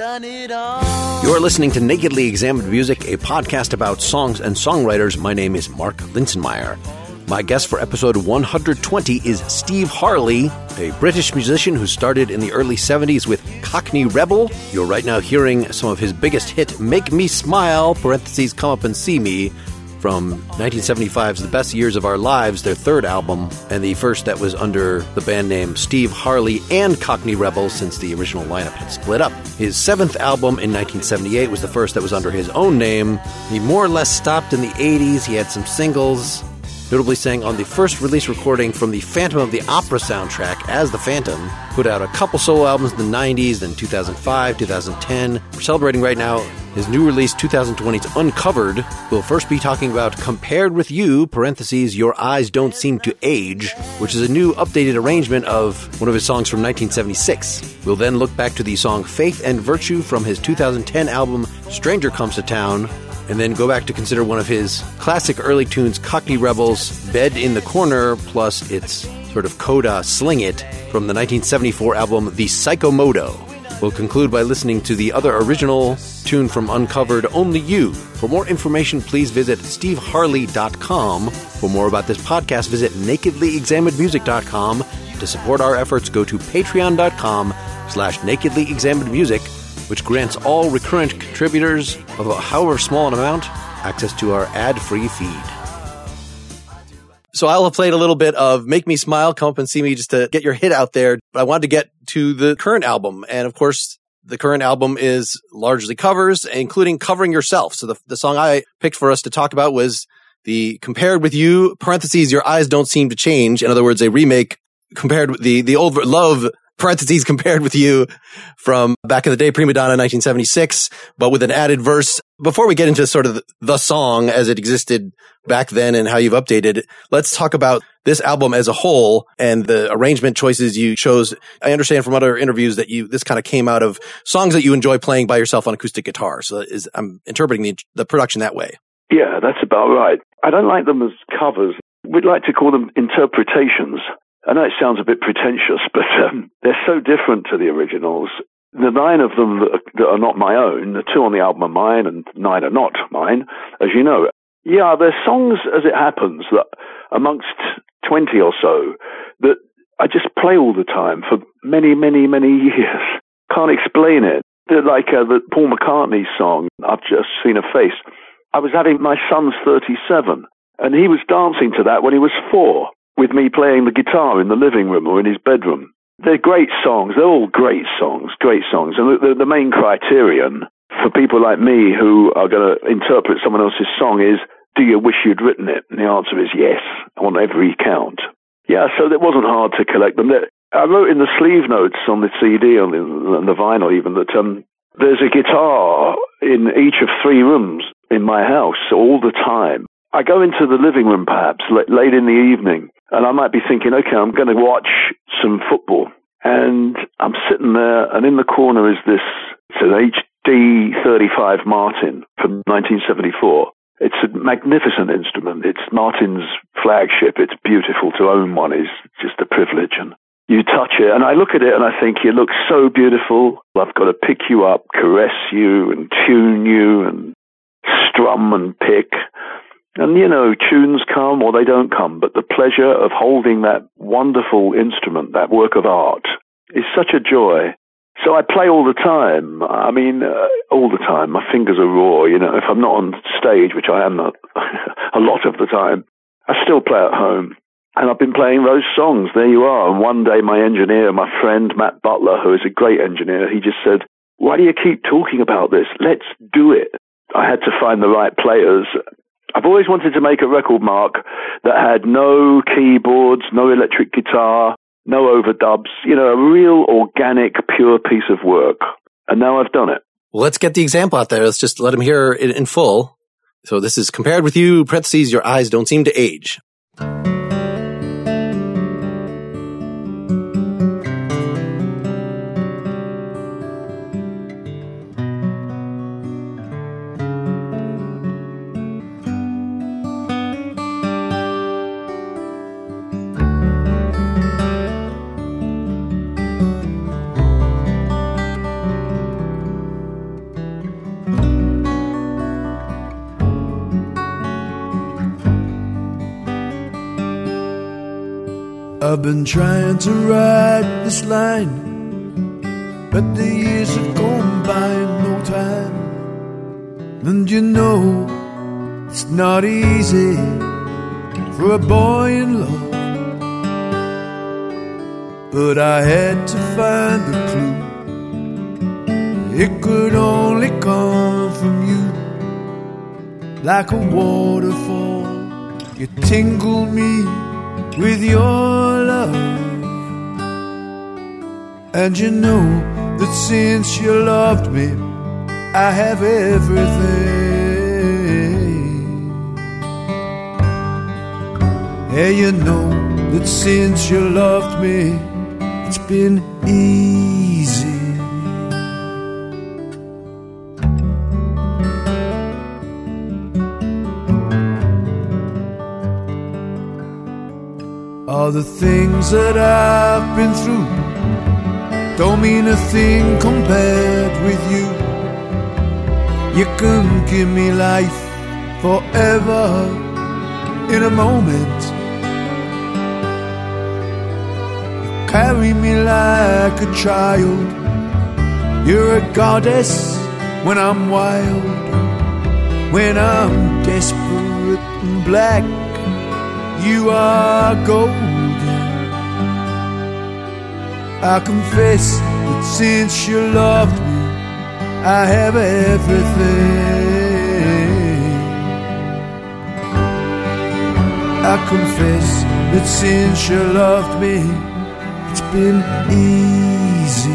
done it all. You're listening to Nakedly Examined Music, a podcast about songs and songwriters. My name is Mark Linsenmeyer. My guest for episode 120 is Steve Harley, a British musician who started in the early 70s with Cockney Rebel. You're right now hearing some of his biggest hit, Make Me Smile, parentheses, Come Up and See Me, from 1975's The Best Years of Our Lives, their third album, and the first that was under the band name Steve Harley and Cockney Rebel since the original lineup had split up. His seventh album in 1978 was the first that was under his own name. He more or less stopped in the 80s. He had some singles, notably sang on the first release recording from the Phantom of the Opera soundtrack as The Phantom, put out a couple solo albums in the 90s, then 2005, 2010. We're celebrating right now his new release, 2020's Uncovered. We'll first be talking about Compared with You, parentheses, Your Eyes Don't Seem to Age, which is a new updated arrangement of one of his songs from 1976. We'll then look back to the song Faith and Virtue from his 2010 album Stranger Comes to Town, and then go back to consider one of his classic early tunes, Cockney Rebel's Bed in the Corner, plus its sort of coda Sling It from the 1974 album The Psychomoto. We'll conclude by listening to the other original tune from Uncovered, Only You. For more information, please visit steveharley.com. For more about this podcast, visit nakedlyexaminedmusic.com. To support our efforts, go to patreon.com/nakedlyexaminedmusic, which grants all recurrent contributors of however small an amount access to our ad-free feed. So I'll have played a little bit of Make Me Smile, Come Up and See Me, just to get your hit out there. But I wanted to get to the current album. And of course, the current album is largely covers, including Covering Yourself. So the song I picked for us to talk about was the Compared with You, parentheses, Your Eyes Don't Seem to Change. In other words, a remake compared with the old Love, parentheses, Compared with You from back in the day, Prima Donna 1976, but with an added verse. Before we get into sort of the song as it existed back then and how you've updated, let's talk about this album as a whole and the arrangement choices you chose. I understand from other interviews that this kind of came out of songs that you enjoy playing by yourself on acoustic guitar. So I'm interpreting the production that way. Yeah, that's about right. I don't like them as covers. We'd like to call them interpretations. I know it sounds a bit pretentious, but they're so different to the originals. The 9 of them that are not my own, the 2 on the album are mine and 9 are not mine, as you know. Yeah, they're songs, as it happens, that amongst 20 or so, that I just play all the time for many, many, many years. Can't explain it. They're like the Paul McCartney song, I've Just Seen a Face. I was having my son's 37, and he was dancing to that when he was 4, with me playing the guitar in the living room or in his bedroom. They're great songs. They're all great songs. And the main criterion for people like me who are going to interpret someone else's song is, do you wish you'd written it? And the answer is yes, on every count. Yeah, so it wasn't hard to collect them. I wrote in the sleeve notes on the CD, on the vinyl even, that there's a guitar in each of 3 rooms in my house all the time. I go into the living room perhaps late in the evening, and I might be thinking, okay, I'm going to watch some football. And I'm sitting there, and in the corner is it's an HD 35 Martin from 1974. It's a magnificent instrument. It's Martin's flagship. It's beautiful. To own one is just a privilege. And you touch it, and I look at it, and I think, you look so beautiful. I've got to pick you up, caress you, and tune you, and strum and pick. And, tunes come or they don't come, but the pleasure of holding that wonderful instrument, that work of art, is such a joy. So I play all the time. I mean, all the time. My fingers are raw, If I'm not on stage, which I am not a lot of the time, I still play at home. And I've been playing those songs. There you are. And one day my engineer, my friend Matt Butler, who is a great engineer, he just said, why do you keep talking about this? Let's do it. I had to find the right players. I've always wanted to make a record, Mark, that had no keyboards, no electric guitar, no overdubs, a real organic, pure piece of work. And now I've done it. Well, let's get the example out there. Let's just let him hear it in full. So this is Compared with You, parentheses, Your Eyes Don't Seem to Age. I've been trying to write this line, but the years have gone by in no time. And you know, it's not easy for a boy in love, but I had to find the clue. It could only come from you. Like a waterfall, you tingle me with your love. And you know that since you loved me, I have everything. Yeah, you know that since you loved me, it's been easy. All the things that I've been through don't mean a thing compared with you. You can give me life forever in a moment. You carry me like a child. You're a goddess when I'm wild. When I'm desperate and black, you are golden. I confess that since you loved me, I have everything. I confess that since you loved me, it's been easy.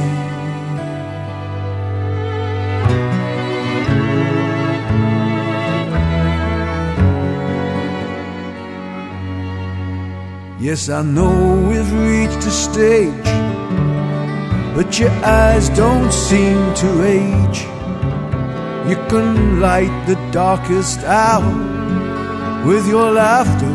Yes, I know we've reached a stage, but your eyes don't seem to age. You can light the darkest hour with your laughter.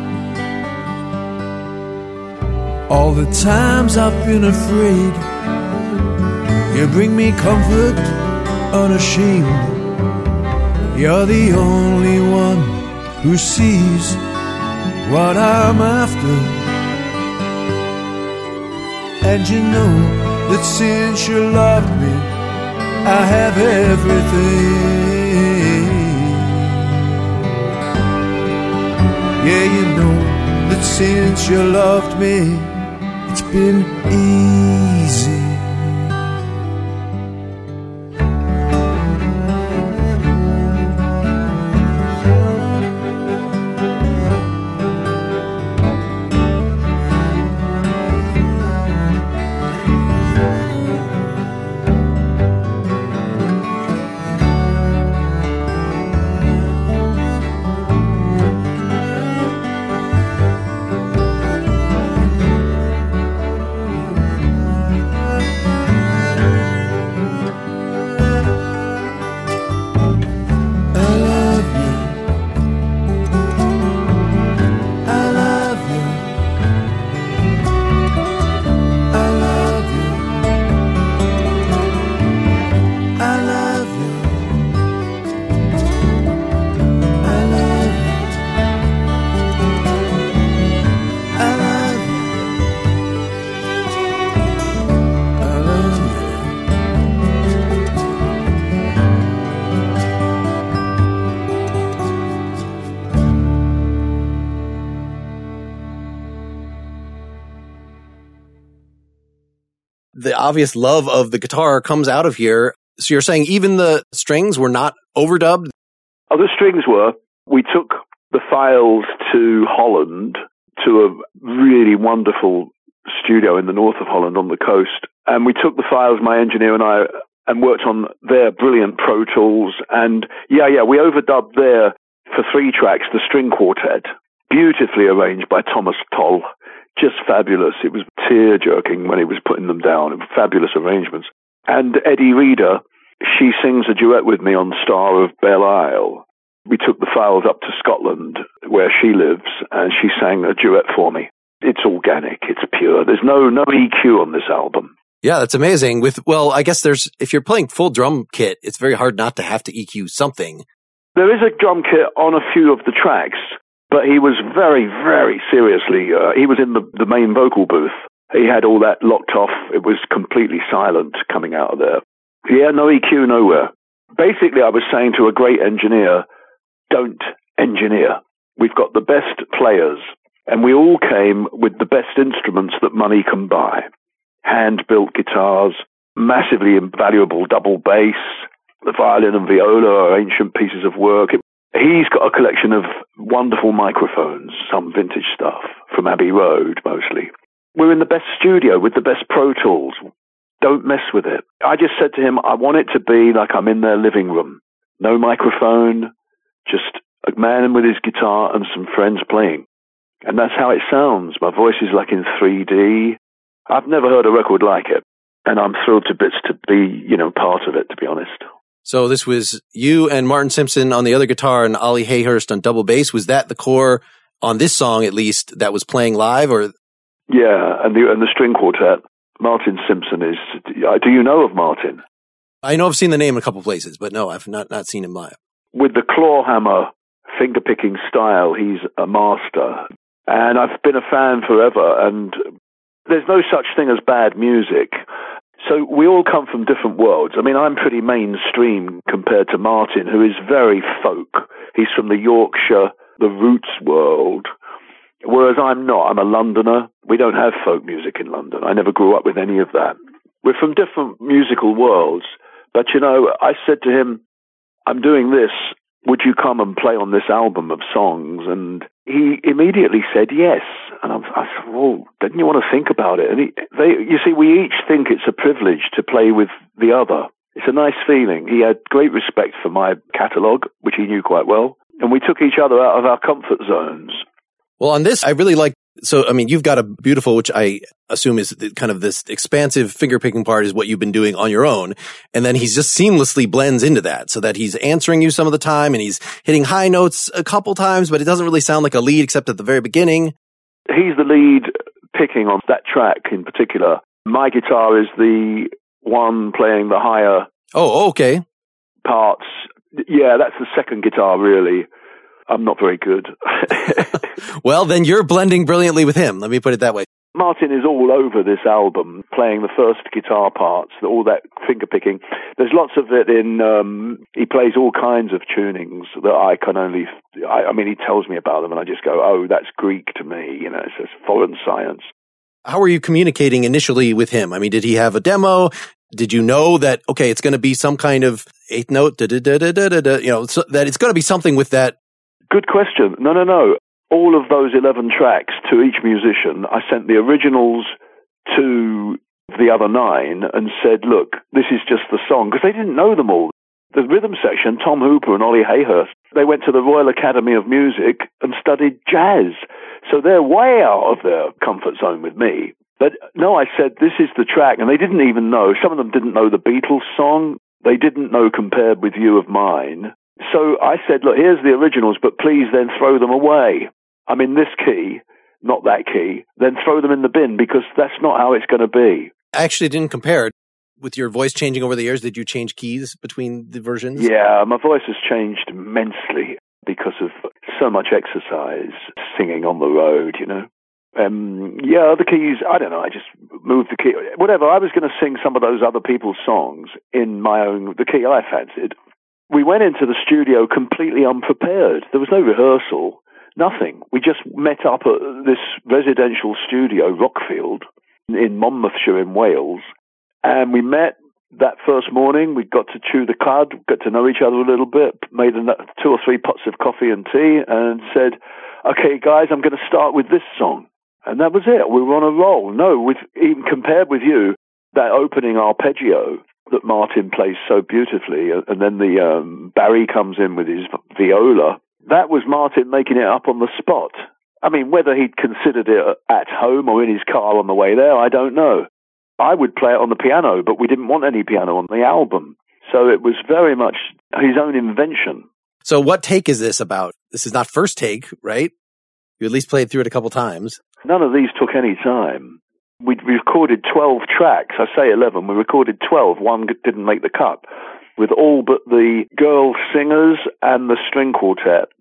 All the times I've been afraid, you bring me comfort unashamed. You're the only one who sees what I'm after. And you know that since you loved me, I have everything. Yeah, you know that since you loved me, it's been easy. The obvious love of the guitar comes out of here. So you're saying even the strings were not overdubbed? Oh, the strings were. We took the files to Holland, to a really wonderful studio in the north of Holland on the coast. And we took the files, my engineer and I, and worked on their brilliant Pro Tools. And we overdubbed there for 3 tracks, the string quartet, beautifully arranged by Thomas Toll. Just fabulous. It was tear-jerking when he was putting them down. Fabulous arrangements. And Eddie Reader, she sings a duet with me on Star of Belle Isle. We took the files up to Scotland, where she lives, and she sang a duet for me. It's organic. It's pure. There's no EQ on this album. Yeah, that's amazing. I guess if you're playing full drum kit, it's very hard not to have to EQ something. There is a drum kit on a few of the tracks. But he was very, very seriously, he was in the main vocal booth. He had all that locked off. It was completely silent coming out of there. Yeah, no EQ nowhere. Basically, I was saying to a great engineer, don't engineer. We've got the best players, and we all came with the best instruments that money can buy. Hand-built guitars, massively invaluable double bass. The violin and viola are ancient pieces of work. He's got a collection of wonderful microphones, some vintage stuff from Abbey Road, mostly. We're in the best studio with the best Pro Tools. Don't mess with it. I just said to him, I want it to be like I'm in their living room. No microphone, just a man with his guitar and some friends playing. And that's how it sounds. My voice is like in 3D. I've never heard a record like it. And I'm thrilled to bits to be, part of it, to be honest. So this was you and Martin Simpson on the other guitar and Ollie Hayhurst on double bass. Was that the core on this song, at least, that was playing live? Or yeah, and the string quartet. Martin Simpson is... Do you know of Martin? I know I've seen the name a couple places, but no, I've not seen him live. With the claw hammer, finger-picking style, he's a master. And I've been a fan forever, and there's no such thing as bad music. So we all come from different worlds. I mean, I'm pretty mainstream compared to Martin, who is very folk. He's from the Yorkshire, the roots world, whereas I'm not. I'm a Londoner. We don't have folk music in London. I never grew up with any of that. We're from different musical worlds. But, I said to him, I'm doing this. Would you come and play on this album of songs? And he immediately said yes. And I said, well, didn't you want to think about it? And you see, we each think it's a privilege to play with the other. It's a nice feeling. He had great respect for my catalogue, which he knew quite well. And we took each other out of our comfort zones. Well, on this, I really like, you've got a beautiful, which I assume is kind of this expansive finger-picking part is what you've been doing on your own. And then he's just seamlessly blends into that so that he's answering you some of the time and he's hitting high notes a couple times, but it doesn't really sound like a lead except at the very beginning. He's the lead picking on that track in particular. My guitar is the one playing the higher okay. parts. Yeah, that's the second guitar, really. I'm not very good. Well, then you're blending brilliantly with him. Let me put it that way. Martin is all over this album, playing the first guitar parts, all that finger picking. There's lots of it in, he plays all kinds of tunings that I can only, he tells me about them and I just go, oh, that's Greek to me, it's just foreign science. How were you communicating initially with him? I mean, did he have a demo? Did you know that, okay, it's going to be some kind of eighth note, so that it's going to be something with that? Good question. No. All of those 11 tracks to each musician, I sent the originals to the other 9 and said, look, this is just the song, because they didn't know them all. The rhythm section, Tom Hooper and Ollie Hayhurst, they went to the Royal Academy of Music and studied jazz. So they're way out of their comfort zone with me. But no, I said, this is the track, and they didn't even know. Some of them didn't know the Beatles song. They didn't know Compared With You of Mine. So I said, look, here's the originals, but please then throw them away. I'm in this key, not that key. Then throw them in the bin because that's not how it's going to be. I actually didn't compare. With your voice changing over the years, did you change keys between the versions? Yeah, my voice has changed immensely because of so much exercise, singing on the road, the keys, I don't know, I just moved the key. Whatever, I was going to sing some of those other people's songs in the key I fancied. We went into the studio completely unprepared. There was no rehearsal, nothing. We just met up at this residential studio, Rockfield, in Monmouthshire in Wales. And we met that first morning. We got to chew the cud, got to know each other a little bit, made 2 or 3 pots of coffee and tea, and said, okay, guys, I'm going to start with this song. And that was it. We were on a roll. No, even Compared With You, that opening arpeggio that Martin plays so beautifully, and then the Barry comes in with his viola, that was Martin making it up on the spot. I mean, whether he'd considered it at home or in his car on the way there, I don't know. I would play it on the piano, but we didn't want any piano on the album. So it was very much his own invention. So what take is this about? This is not first take, right? You at least played through it a couple times. None of these took any time. We recorded 12 tracks. I say 11. We recorded 12. One didn't make the cut. With all but the girl singers and the string quartet.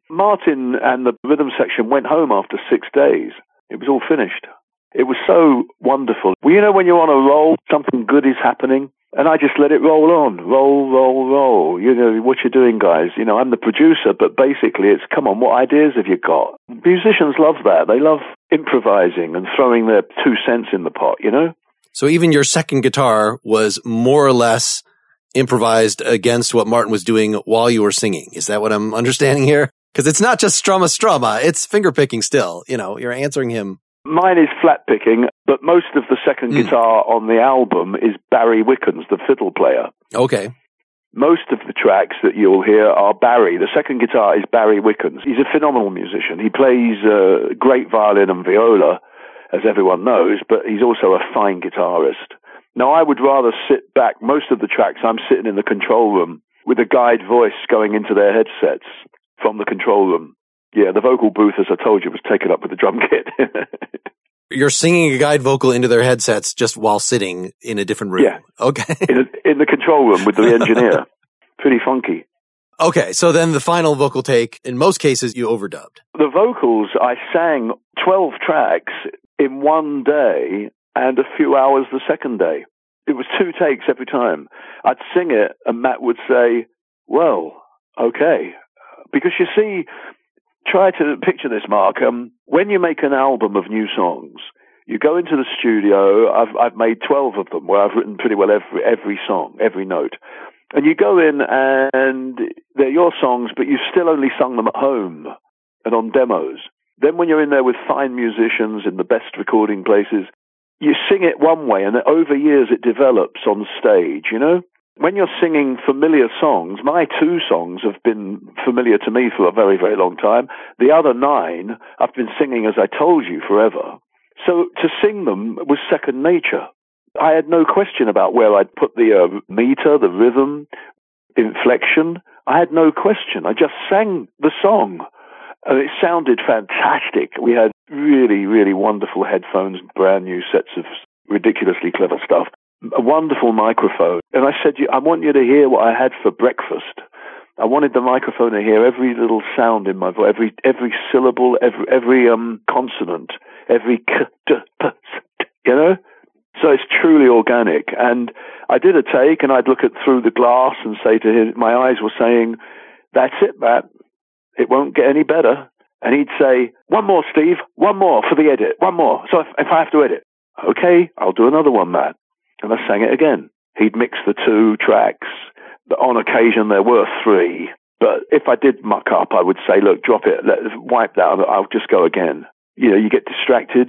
Martin and the rhythm section went home after 6 days. It was all finished. It was so wonderful. Well, you know, when you're on a roll, something good is happening, and I just let it roll on. Roll, roll, roll. You know, what you're doing, guys. You know, I'm the producer, but basically it's, come on, what ideas have you got? Musicians love that. They love improvising and throwing their 2 cents in the pot, you know? So even your second guitar was more or less improvised against what Martin was doing while you were singing. Is that what I'm understanding here? Because it's not just strumma, it's finger picking still. You know, you're answering him. Mine is flat picking, but most of the second guitar on the album is Barry Wickens, the fiddle player. Okay. Most of the tracks that you'll hear are Barry. The second guitar is Barry Wickens. He's a phenomenal musician. He plays great violin and viola, as everyone knows, but he's also a fine guitarist. Now, I would rather sit back. Most of the tracks, I'm sitting in the control room with a guide voice going into their headsets from the control room. Yeah, the vocal booth, as I told you, was taken up with the drum kit. You're singing a guide vocal into their headsets just while sitting in a different room. Yeah. Okay. in the control room with the engineer. Pretty funky. Okay, so then the final vocal take, in most cases, you overdubbed. The vocals, I sang 12 tracks in one day and a few hours the second day. It was 2 takes every time. I'd sing it and Matt would say, well, okay. Because you see, try to picture this, Mark. When you make an album of new songs, you go into the studio. I've made 12 of them where I've written pretty well every song, every note. And you go in and they're your songs, but you've still only sung them at home and on demos. Then when you're in there with fine musicians in the best recording places, you sing it one way, and over years it develops on stage, you know? When you're singing familiar songs, my 2 songs have been familiar to me for a very, very long time. The other 9, I've been singing, as I told you, forever. So to sing them was second nature. I had no question about where I'd put the meter, the rhythm, inflection. I had no question. I just sang the song. And it sounded fantastic. We had really, really wonderful headphones, brand new sets of ridiculously clever stuff. A wonderful microphone. And I said, I want you to hear what I had for breakfast. I wanted the microphone to hear every little sound in my voice, every syllable, every consonant, every k, d, p, s, you know? So it's truly organic. And I did a take, and I'd look through the glass and say to him, my eyes were saying, that's it, Matt. It won't get any better. And he'd say, one more, Steve, one more for the edit, one more. So if I have to edit, okay, I'll do another one, Matt. And I sang it again. He'd mix the 2 tracks. On occasion, there were 3. But if I did muck up, I would say, look, drop it, wipe that, I'll just go again. You know, you get distracted.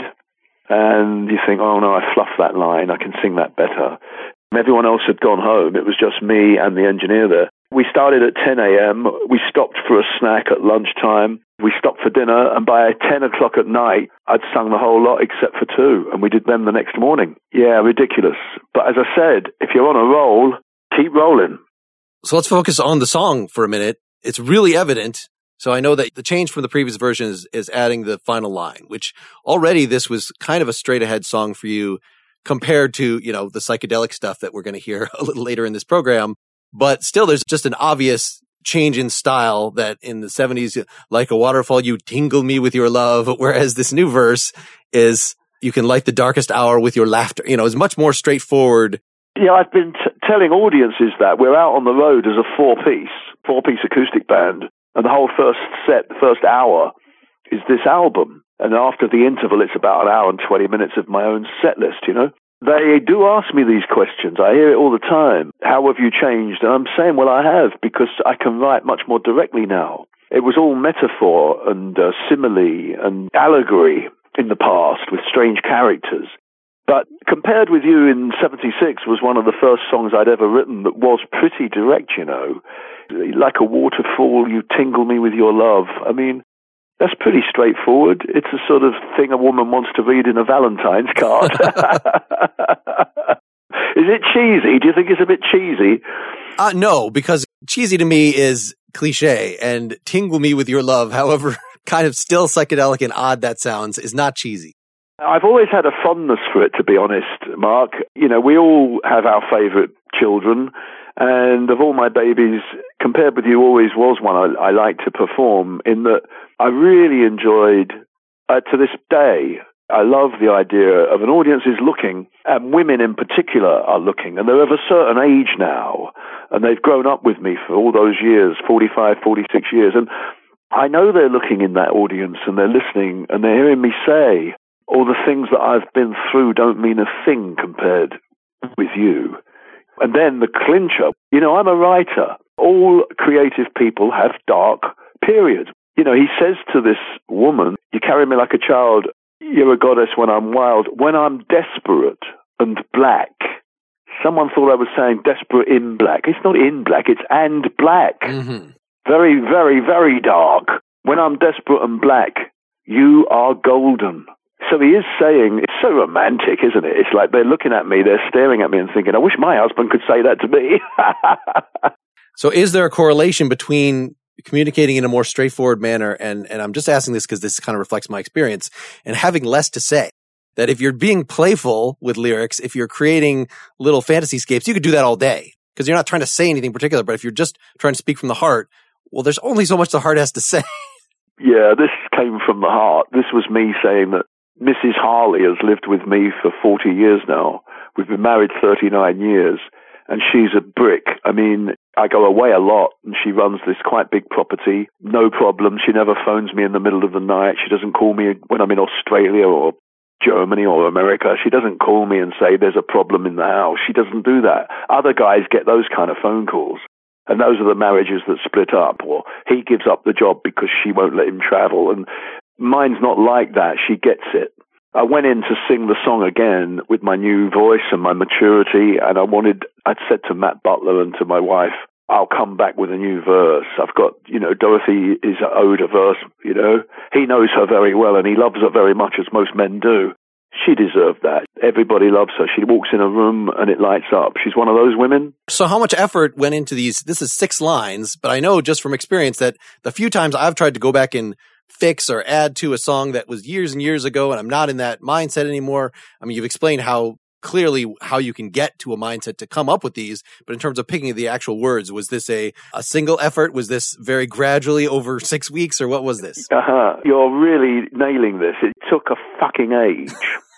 And you think, oh no, I fluffed that line, I can sing that better. Everyone else had gone home. It was just me and the engineer there. We started at 10 a.m. We stopped for a snack at lunchtime. We stopped for dinner, and by 10 o'clock at night, I'd sung the whole lot except for 2, and we did them the next morning. Yeah, ridiculous. But as I said, if you're on a roll, keep rolling. So let's focus on the song for a minute. It's really evident. So I know that the change from the previous version is adding the final line, which already this was kind of a straight ahead song for you compared to, you know, the psychedelic stuff that we're going to hear a little later in this program. But still, there's just an obvious change in style that in the 70s, like a waterfall, you tingle me with your love. Whereas this new verse is, you can light the darkest hour with your laughter. You know, it's much more straightforward. Yeah, I've been telling audiences that we're out on the road as a 4-piece acoustic band. And the whole first set, the first hour, is this album. And after the interval, it's about an hour and 20 minutes of my own set list, you know. They do ask me these questions. I hear it all the time. How have you changed? And I'm saying, well, I have, because I can write much more directly now. It was all metaphor and simile and allegory in the past with strange characters. But compared with you in 76 was one of the first songs I'd ever written that was pretty direct, you know. Like a waterfall, you tingle me with your love. I mean, that's pretty straightforward. It's the sort of thing a woman wants to read in a Valentine's card. Is it cheesy? Do you think it's a bit cheesy? No, because cheesy to me is cliche, and tingle me with your love, however kind of still psychedelic and odd that sounds, is not cheesy. I've always had a fondness for it, to be honest, Mark. You know, we all have our favourite children, and of all my babies, Compared with You always was one I liked to perform, in that I really enjoyed, to this day, I love the idea of an audience is looking, and women in particular are looking, and they're of a certain age now, and they've grown up with me for all those years, 45, 46 years, and I know they're looking in that audience, and they're listening, and they're hearing me say, all the things that I've been through don't mean a thing compared with you. And then the clincher, you know, I'm a writer. All creative people have dark periods. You know, he says to this woman, you carry me like a child, you're a goddess when I'm wild, when I'm desperate and black. Someone thought I was saying desperate in black. It's not in black, it's and black. Mm-hmm. Very, very, very dark. When I'm desperate and black, you are golden. So he is saying, it's so romantic, isn't it? It's like they're looking at me, they're staring at me and thinking, I wish my husband could say that to me. So is there a correlation between communicating in a more straightforward manner, and I'm just asking this because this kind of reflects my experience, and having less to say? That if you're being playful with lyrics, if you're creating little fantasy scapes, you could do that all day because you're not trying to say anything particular. But if you're just trying to speak from the heart, well, there's only so much the heart has to say. Yeah, this came from the heart. This was me saying that Mrs. Harley has lived with me for 40 years now. We've been married 39 years, and she's a brick. I mean, I go away a lot, and she runs this quite big property. No problem. She never phones me in the middle of the night. She doesn't call me when I'm in Australia or Germany or America. She doesn't call me and say there's a problem in the house. She doesn't do that. Other guys get those kind of phone calls. And those are the marriages that split up, or he gives up the job because she won't let him travel. And mine's not like that. She gets it. I went in to sing the song again with my new voice and my maturity, and I'd said to Matt Butler and to my wife, I'll come back with a new verse. I've got, you know, Dorothy is owed a verse, you know. He knows her very well, and he loves her very much, as most men do. She deserved that. Everybody loves her. She walks in a room and it lights up. She's one of those women. So how much effort went into these? This is 6 lines, but I know just from experience that the few times I've tried to go back and fix or add to a song that was years and years ago, and I'm not in that mindset anymore. I mean, you've explained how clearly how you can get to a mindset to come up with these, but in terms of picking the actual words, was this a single effort? Was this very gradually over 6 weeks, or what was this? You're really nailing this. It took a fucking age.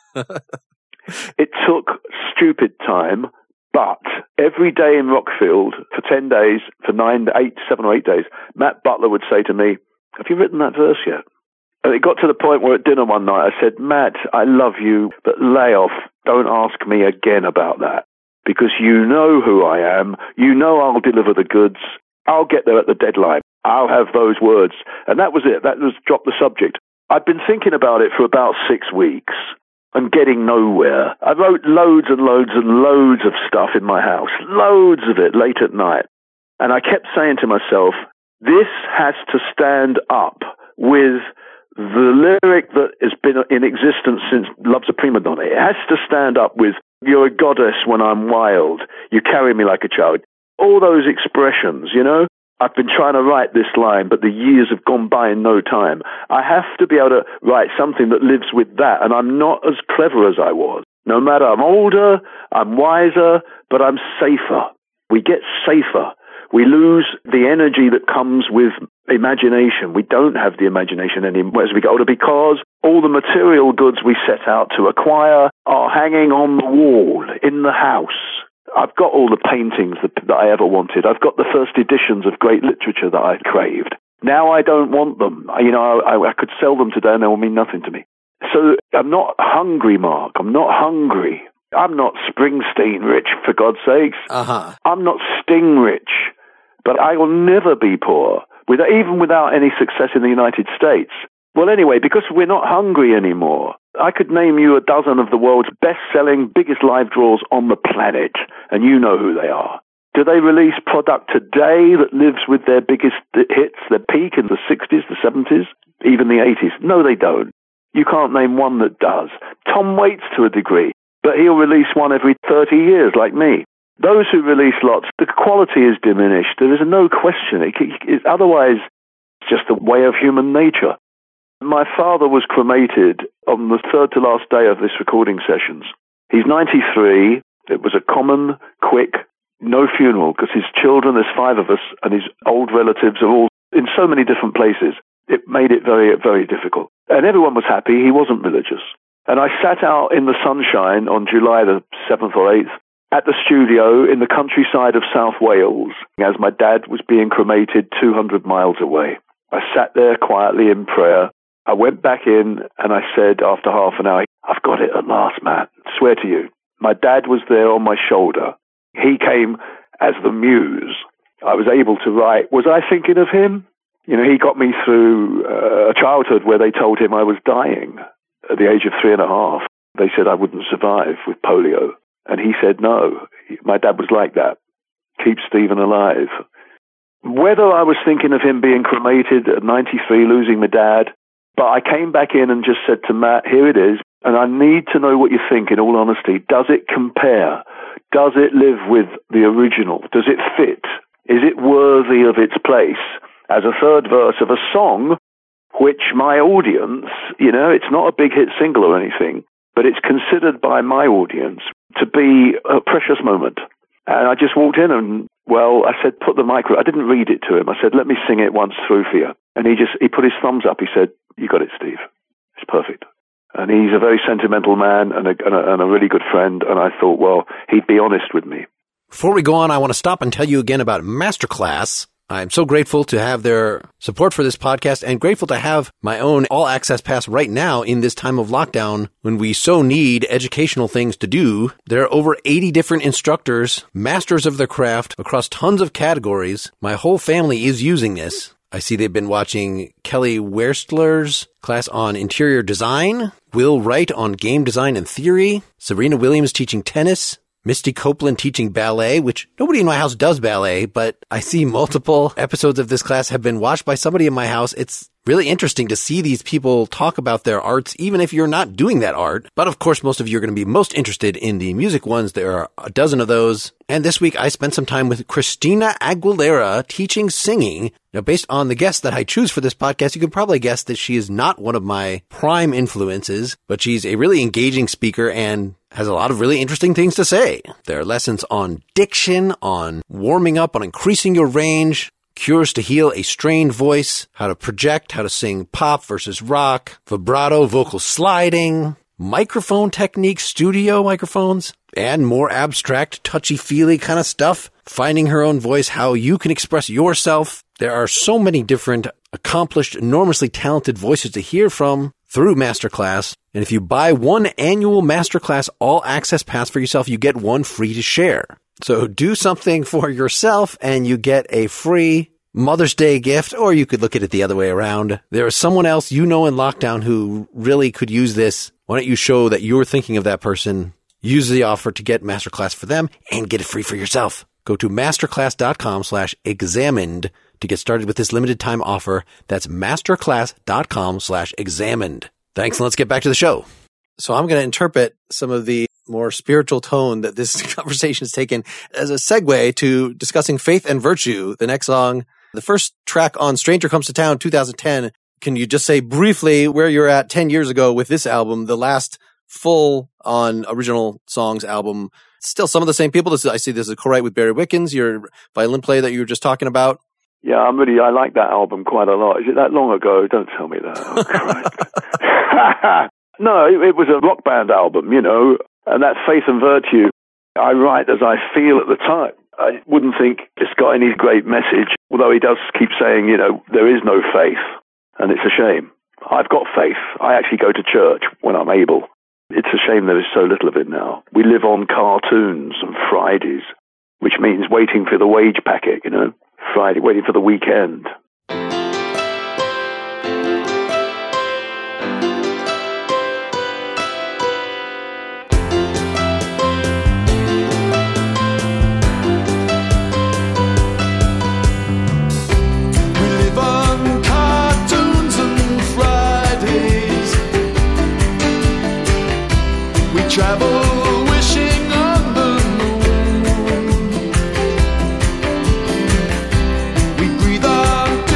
It took stupid time, but every day in Rockfield for 10 days, for 7 or 8 days, Matt Butler would say to me, have you written that verse yet? And it got to the point where at dinner one night I said, Matt, I love you, but lay off. Don't ask me again about that. Because you know who I am. You know I'll deliver the goods. I'll get there at the deadline. I'll have those words. And that was it. That was drop the subject. I'd been thinking about it for about 6 weeks and getting nowhere. I wrote loads and loads and loads of stuff in my house. Loads of it late at night. And I kept saying to myself, this has to stand up with the lyric that has been in existence since Love's a Prima Donna. It has to stand up with, you're a goddess when I'm wild, you carry me like a child. All those expressions, you know? I've been trying to write this line, but the years have gone by in no time. I have to be able to write something that lives with that, and I'm not as clever as I was. No matter, I'm older, I'm wiser, but I'm safer. We get safer. We lose the energy that comes with imagination. We don't have the imagination anymore as we get older because all the material goods we set out to acquire are hanging on the wall in the house. I've got all the paintings that I ever wanted. I've got the first editions of great literature that I craved. Now I don't want them. You know, I could sell them today and they will mean nothing to me. So I'm not hungry, Mark. I'm not hungry. I'm not Springsteen rich, for God's sakes. I'm not Sting rich. But I will never be poor, even without any success in the United States. Well, anyway, because we're not hungry anymore, I could name you a dozen of the world's best-selling, biggest live draws on the planet, and you know who they are. Do they release product today that lives with their biggest hits, their peak in the 60s, the 70s, even the 80s? No, they don't. You can't name one that does. Tom Waits to a degree, but he'll release one every 30 years like me. Those who release lots, the quality is diminished. There is no question. Otherwise, it's just the way of human nature. My father was cremated on the third to last day of this recording sessions. He's 93. It was a common, quick, no funeral, because his children, there's 5 of us, and his old relatives are all in so many different places. It made it very, very difficult. And everyone was happy. He wasn't religious. And I sat out in the sunshine on July the 7th or 8th at the studio in the countryside of South Wales as my dad was being cremated 200 miles away. I sat there quietly in prayer. I went back in and I said after half an hour, I've got it at last, Matt. I swear to you. My dad was there on my shoulder. He came as the muse. I was able to write. Was I thinking of him? You know, he got me through a childhood where they told him I was dying at the age of 3.5. They said I wouldn't survive with polio. And he said no. My dad was like that. Keep Stephen alive. Whether I was thinking of him being cremated at 93, losing my dad, but I came back in and just said to Matt, here it is, and I need to know what you think in all honesty. Does it compare? Does it live with the original? Does it fit? Is it worthy of its place as a third verse of a song which my audience, you know, it's not a big hit single or anything, but it's considered by my audience to be a precious moment. And I just walked in and, well, I said, put the microphone. I didn't read it to him. I said, let me sing it once through for you. And he put his thumbs up. He said, you got it, Steve. It's perfect. And he's a very sentimental man and a really good friend. And I thought, well, he'd be honest with me. Before we go on, I want to stop and tell you again about Masterclass. I'm so grateful to have their support for this podcast and grateful to have my own all-access pass right now in this time of lockdown when we so need educational things to do. There are over 80 different instructors, masters of their craft across tons of categories. My whole family is using this. I see they've been watching Kelly Wearstler's class on interior design, Will Wright on game design and theory, Serena Williams teaching tennis, Misty Copeland teaching ballet, which nobody in my house does ballet, but I see multiple episodes of this class have been watched by somebody in my house. It's really interesting to see these people talk about their arts, even if you're not doing that art. But of course, most of you are going to be most interested in the music ones. There are a dozen of those. And this week, I spent some time with Christina Aguilera teaching singing. Now, based on the guests that I choose for this podcast, you can probably guess that she is not one of my prime influences, but she's a really engaging speaker and has a lot of really interesting things to say. There are lessons on diction, on warming up, on increasing your range, cures to heal a strained voice, how to project, how to sing pop versus rock, vibrato, vocal sliding, microphone techniques, studio microphones, and more abstract, touchy-feely kind of stuff. Finding her own voice, how you can express yourself. There are so many different accomplished, enormously talented voices to hear from through Masterclass. And if you buy one annual Masterclass all-access pass for yourself, you get one free to share. So do something for yourself and you get a free Mother's Day gift, or you could look at it the other way around. There is someone else you know in lockdown who really could use this. Why don't you show that you're thinking of that person? Use the offer to get Masterclass for them and get it free for yourself. Go to masterclass.com/examined to get started with this limited time offer. That's masterclass.com/examined. Thanks, and let's get back to the show. So I'm going to interpret some of the more spiritual tone that this conversation has taken as a segue to discussing faith and virtue. The next song, the first track on Stranger Comes to Town 2010. Can you just say briefly where you're at 10 years ago with this album, the last full on original songs album? Still some of the same people. I see this is co-write with Barry Wickens, your violin player that you were just talking about. Yeah, I like that album quite a lot. Is it that long ago? Don't tell me that. Oh, Christ. No, it was a rock band album, you know, and that's Faith and Virtue. I write as I feel at the time. I wouldn't think it's got any great message, although he does keep saying, you know, there is no faith, and it's a shame. I've got faith. I actually go to church when I'm able. It's a shame there is so little of it now. We live on cartoons and Fridays, which means waiting for the wage packet, you know, Friday, waiting for the weekend. Travel wishing on the moon. We breathe on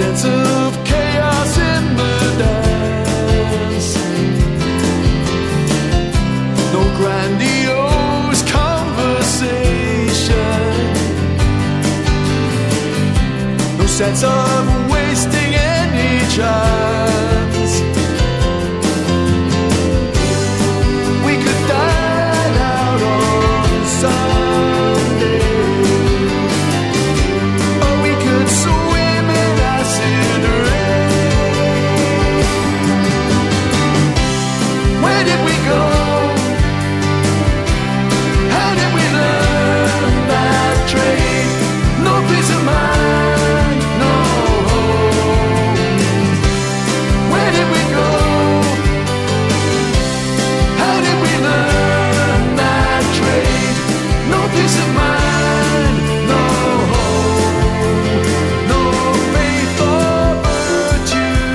sense of chaos in the dance. No grandiose conversation. No sense of wasting any chance. We could dine out on Sunday, or we could swim in acid rain. Where did we go? How did we learn that trade? No peace of mind, no hope. Where did we go? How did we learn that trade? No peace of mind, no hope, no faith or virtue.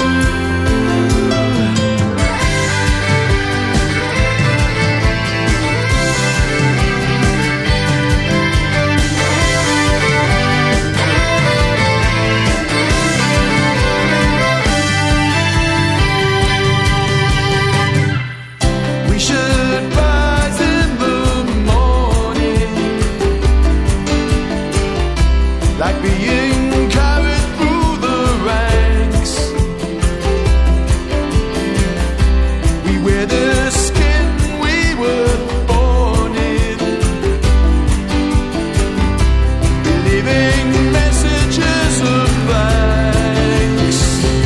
We should rise in the morning, like being carried through the ranks. We wear the skin we were born in, believing messages of thanks.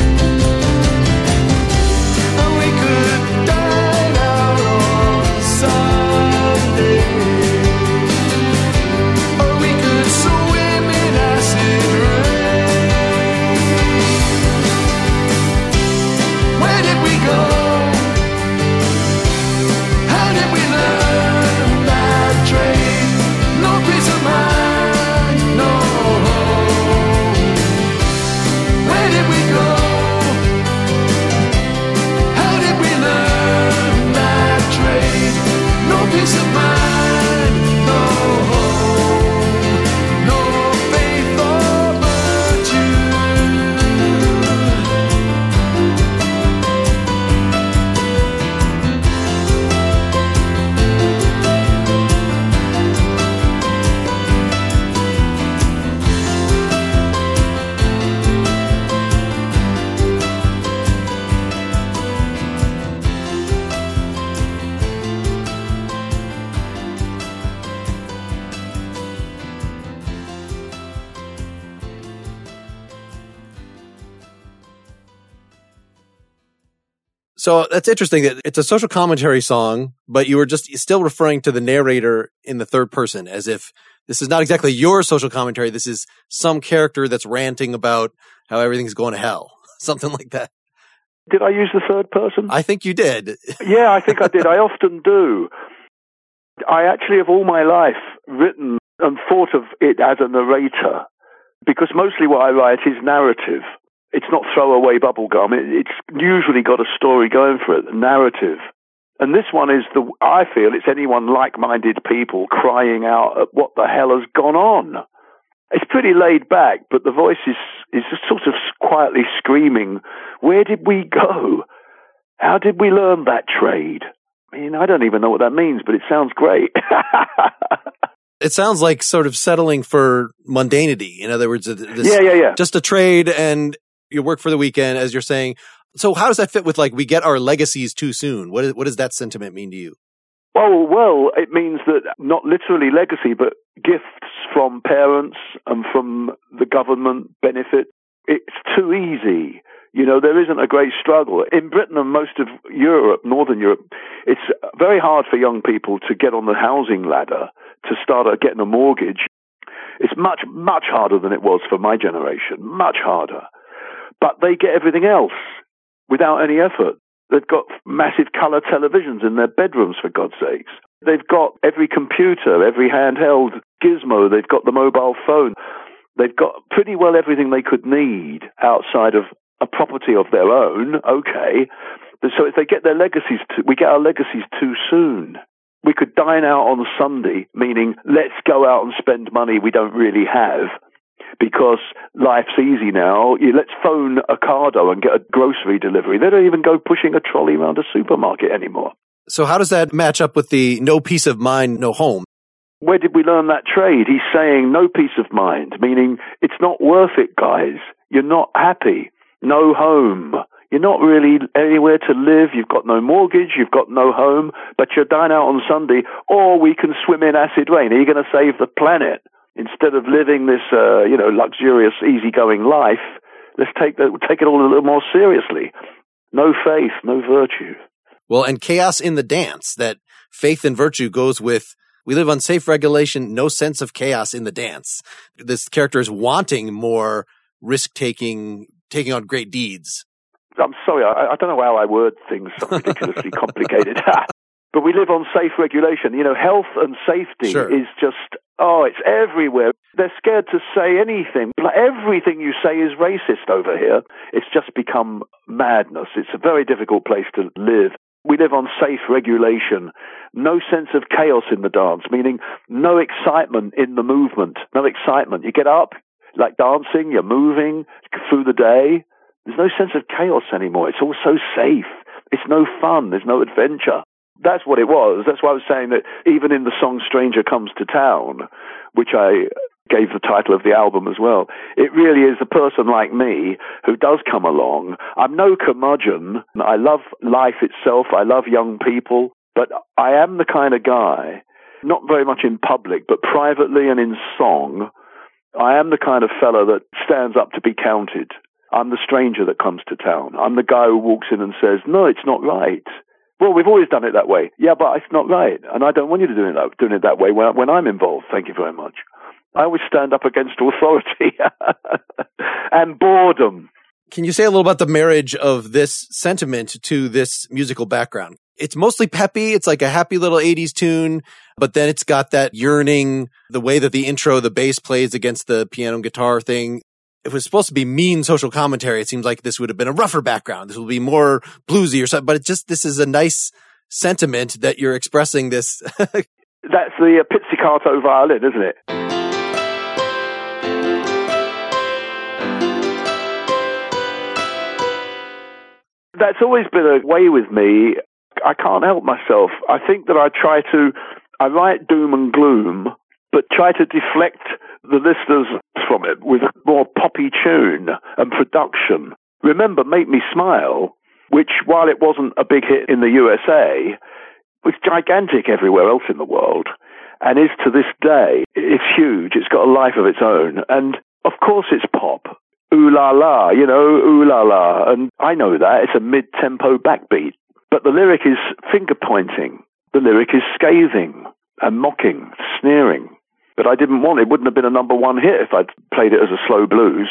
And we could dine out on Sunday, or we could swim in acid rain. Where did we go? How did we learn that trade? No peace of mind, no hope. Where did we go? How did we learn that trade? No peace of mind, no hope, no faith or virtue. So that's interesting that it's a social commentary song, but you were just still referring to the narrator in the third person as if this is not exactly your social commentary. This is some character that's ranting about how everything's going to hell. Something like that. Did I use the third person? I think you did. Yeah, I think I did. I often do. I actually have all my life written and thought of it as a narrator, because mostly what I write is narrative. It's not throwaway bubblegum. It's usually got a story going for it, a narrative. And this one is, I feel it's anyone like-minded people crying out at what the hell has gone on. It's pretty laid back, but the voice is just sort of quietly screaming, where did we go? How did we learn that trade? I mean, I don't even know what that means, but it sounds great. It sounds like sort of settling for mundanity. In other words, yeah. Just a trade and you work for the weekend, as you're saying. So how does that fit with, like, we get our legacies too soon? What does that sentiment mean to you? Well, it means that not literally legacy, but gifts from parents and from the government benefit. It's too easy. You know, there isn't a great struggle. In Britain and most of Europe, Northern Europe, it's very hard for young people to get on the housing ladder, to start getting a mortgage. It's much, much harder than it was for my generation, much harder. But they get everything else without any effort. They've got massive colour televisions in their bedrooms, for God's sakes. They've got every computer, every handheld gizmo. They've got the mobile phone. They've got pretty well everything they could need outside of a property of their own. Okay. So if they get their legacies, we get our legacies too soon. We could dine out on Sunday, meaning let's go out and spend money we don't really have. because life's easy now. Let's phone Ocado and get a grocery delivery. They don't even go pushing a trolley around a supermarket anymore. So how does that match up with the no peace of mind, no home? Where did we learn that trade? He's saying no peace of mind, meaning it's not worth it, guys. You're not happy. No home. You're not really anywhere to live. You've got no mortgage. You've got no home. But you're dine out on Sunday, or we can swim in acid rain. Are you going to save the planet? Instead of living this, luxurious, easygoing life, let's take it all a little more seriously. No faith, no virtue. Well, and chaos in the dance, that faith and virtue goes with, we live on safe regulation, no sense of chaos in the dance. This character is wanting more risk-taking, taking on great deeds. I'm sorry, I don't know how I word things so ridiculously complicated. But we live on safe regulation. Health and safety is just, it's everywhere. They're scared to say anything. Everything you say is racist over here. It's just become madness. It's a very difficult place to live. We live on safe regulation. No sense of chaos in the dance, meaning no excitement in the movement. No excitement. You get up, like dancing, you're moving through the day. There's no sense of chaos anymore. It's all so safe. It's no fun. There's no adventure. That's what it was. That's why I was saying that even in the song Stranger Comes to Town, which I gave the title of the album as well, it really is a person like me who does come along. I'm no curmudgeon. I love life itself. I love young people. But I am the kind of guy, not very much in public, but privately and in song, I am the kind of fella that stands up to be counted. I'm the stranger that comes to town. I'm the guy who walks in and says, no, it's not right. Well, we've always done it that way. Yeah, but it's not right. And I don't want you to do it that way when I'm involved. Thank you very much. I always stand up against authority and boredom. Can you say a little about the marriage of this sentiment to this musical background? It's mostly peppy. It's like a happy little 80s tune, but then it's got that yearning, the way that the intro, the bass plays against the piano and guitar thing. If it was supposed to be mean social commentary, it seems like this would have been a rougher background. This will be more bluesy or something, but this is a nice sentiment that you're expressing this. That's the pizzicato violin, isn't it? That's always been a way with me. I can't help myself. I think that I write doom and gloom, but try to deflect the listeners from it with a more poppy tune and production. Remember Make Me Smile, which, while it wasn't a big hit in the USA, was gigantic everywhere else in the world, and is to this day. It's huge. It's got a life of its own. And, of course, it's pop. Ooh la la, ooh la la. And I know that. It's a mid-tempo backbeat. But the lyric is finger-pointing. The lyric is scathing and mocking, sneering. But I didn't want it. It wouldn't have been a number one hit if I'd played it as a slow blues.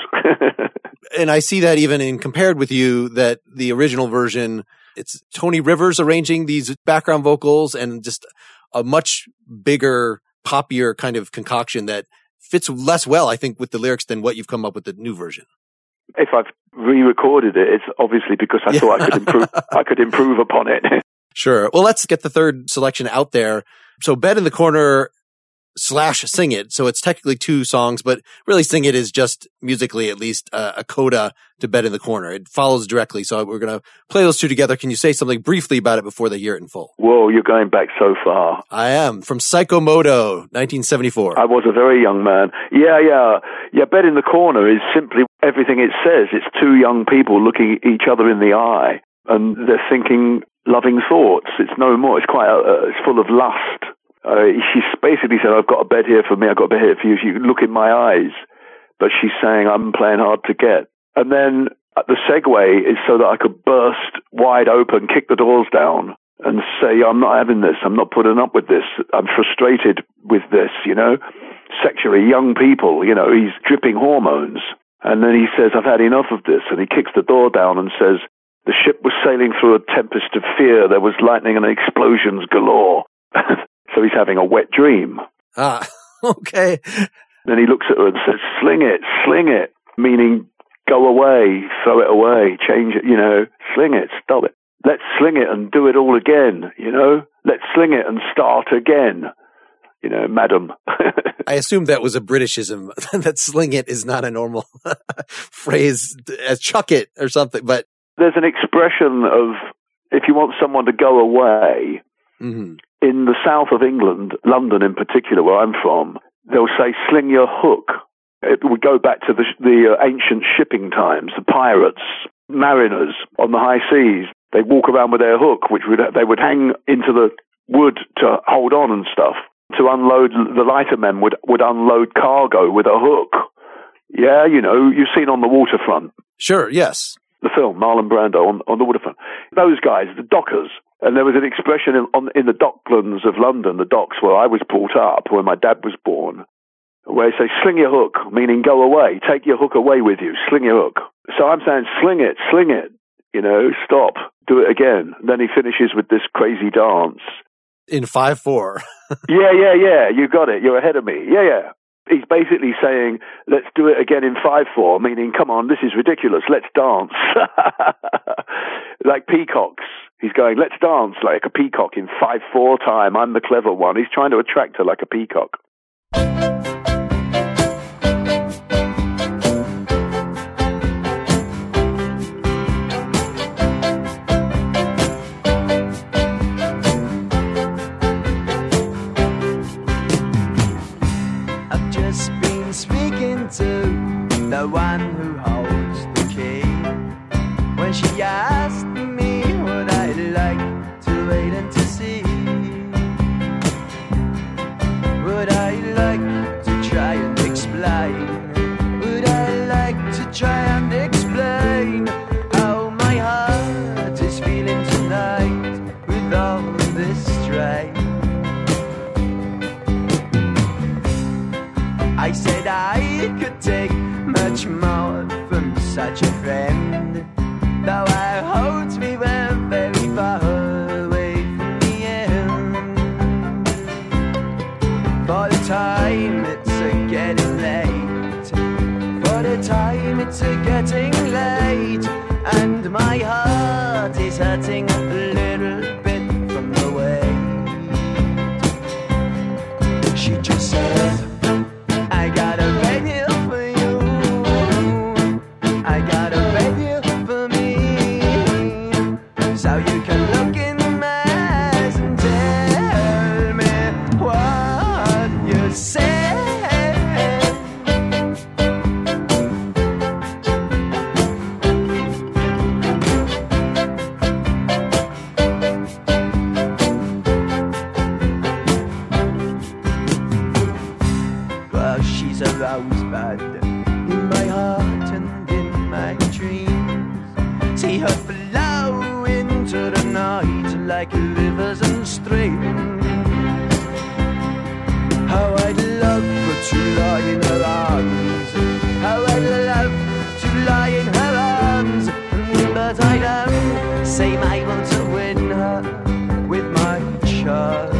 And I see that even in compared with you, that the original version, it's Tony Rivers arranging these background vocals and just a much bigger, poppier kind of concoction that fits less well, I think, with the lyrics than what you've come up with the new version. If I've re-recorded it, it's obviously because I thought I could improve upon it. Sure. Well, let's get the third selection out there. So Bed in the Corner / Sing It. So it's technically two songs, but really Sing It is just musically, at least, a coda to Bed in the Corner. It follows directly. So we're going to play those two together. Can you say something briefly about it before they hear it in full? Whoa, you're going back so far. I am. From Psychomoto, 1974. I was a very young man. Yeah. Bed in the Corner is simply everything it says. It's two young people looking each other in the eye, and they're thinking loving thoughts. It's no more. It's it's full of lust. She basically said, I've got a bed here for me, I've got a bed here for you. She could look in my eyes. But she's saying, I'm playing hard to get. And then the segue is so that I could burst wide open, kick the doors down, and say, I'm not having this. I'm not putting up with this. I'm frustrated with this, Sexually, young people, he's dripping hormones. And then he says, I've had enough of this. And he kicks the door down and says, the ship was sailing through a tempest of fear. There was lightning and explosions galore. So he's having a wet dream. Ah, okay. Then he looks at her and says, sling it, meaning go away, throw it away, change it, sling it, stop it. Let's sling it and do it all again, Let's sling it and start again. madam. I assume that was a Britishism, that sling it is not a normal phrase as chuck it or something, but there's an expression of if you want someone to go away, in the south of England, London in particular, where I'm from, they'll say sling your hook. It would go back to the ancient shipping times, the pirates, mariners on the high seas. They'd walk around with their hook, which they would hang into the wood to hold on and stuff. To unload, the lighter men would unload cargo with a hook. Yeah, you've seen On the Waterfront. Sure, yes. The film, Marlon Brando on the waterfront. Those guys, the dockers. And there was an expression in the docklands of London, the docks where I was brought up, where my dad was born, where they say, sling your hook, meaning go away. Take your hook away with you. Sling your hook. So I'm saying, sling it. Stop. Do it again. And then he finishes with this crazy dance. In 5/4. Yeah. You got it. You're ahead of me. Yeah. He's basically saying, let's do it again in 5/4, meaning, come on, this is ridiculous. Let's dance. Like peacocks. He's going, let's dance like a peacock in 5/4 time. I'm the clever one. He's trying to attract her like a peacock. The one who holds the key. When she asked me what I'd like to wait and to see, would I like to try and explain? Would I like to try and explain how my heart is feeling tonight with all this strain? I said I could take much more from such a friend, though our hopes we were very far away from the end. For the time it's getting late, for the time it's getting late, and my heart is hurting a little bit from the wait. She just said, I got a radio for you. I got a radio for me. So you can look in my eyes and tell me what you said. Well, she's a rosebud in my heart and in my dreams. See her flow into the night like rivers and streams. How I'd love to lie in her arms. How I'd love to lie in her arms. But I don't seem able to win her with my charms.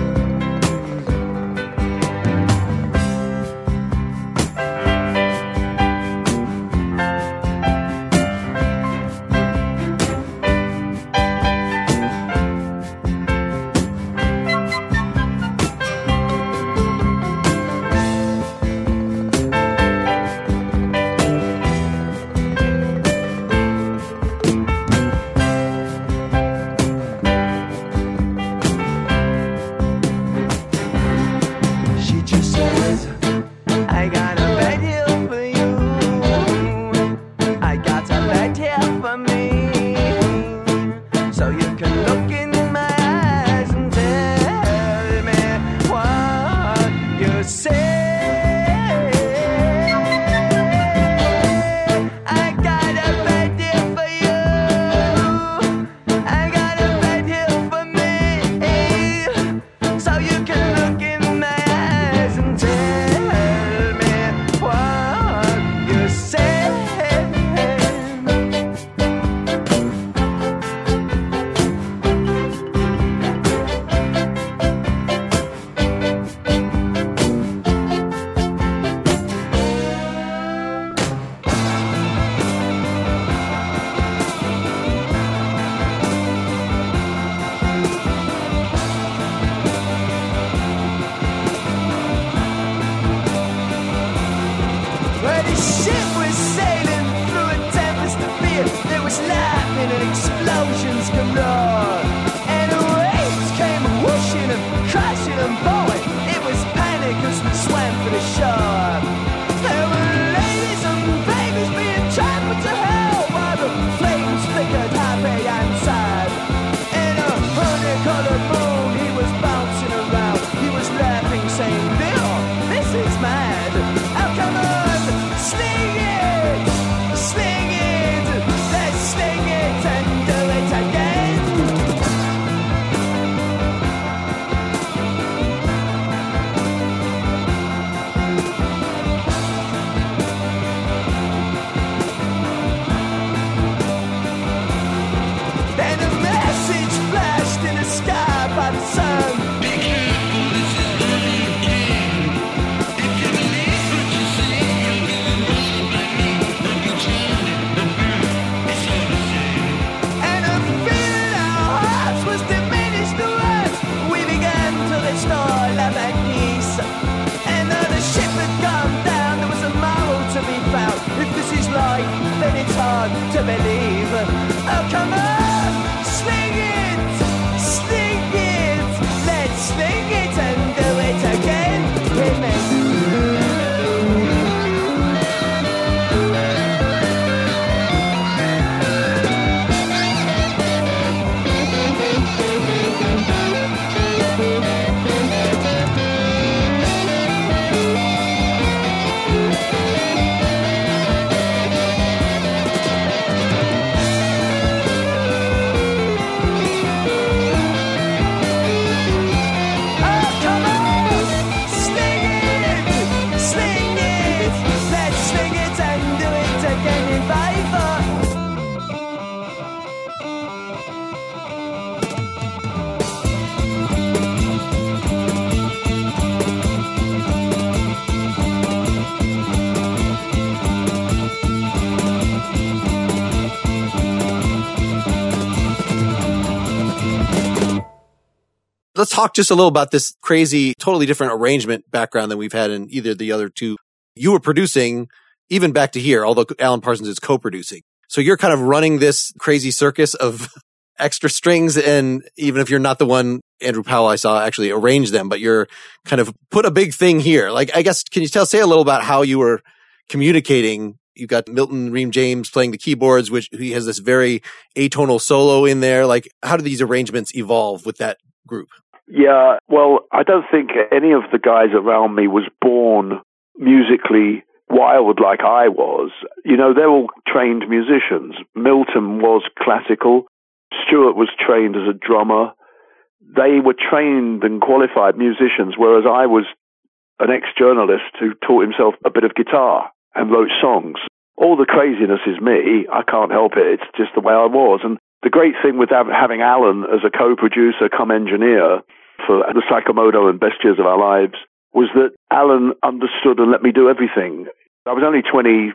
talk just a little about this crazy, totally different arrangement background than we've had in either the other two. You were producing even back to here, although Alan Parsons is co-producing. So you're kind of running this crazy circus of extra strings, and even if you're not the one, Andrew Powell, I saw actually arrange them, but you're kind of put a big thing here. Like, I guess, can you say a little about how you were communicating? You've got Milton Ream James playing the keyboards, which he has this very atonal solo in there. Like, how do these arrangements evolve with that group? Yeah, well, I don't think any of the guys around me was born musically wild like I was. You know, they're all trained musicians. Milton was classical. Stuart was trained as a drummer. They were trained and qualified musicians, whereas I was an ex-journalist who taught himself a bit of guitar and wrote songs. All the craziness is me. I can't help it. It's just the way I was. And the great thing with having Alan as a co-producer come engineer for the Psychomoto and Best Years of Our Lives was that Alan understood and let me do everything. I was only 22,